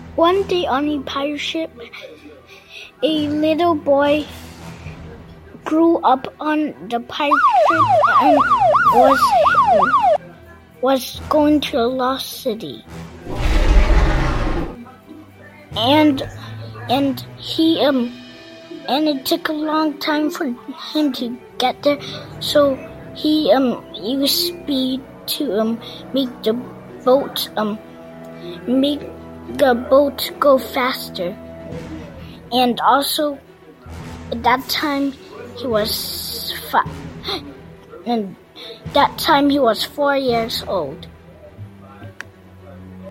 One day on a pirate ship, a little boy grew up on the pirate ship and was going to the lost city. And it took a long time for him to get there, so he used speed to make the boat go faster. And also at that time he was 4 years old.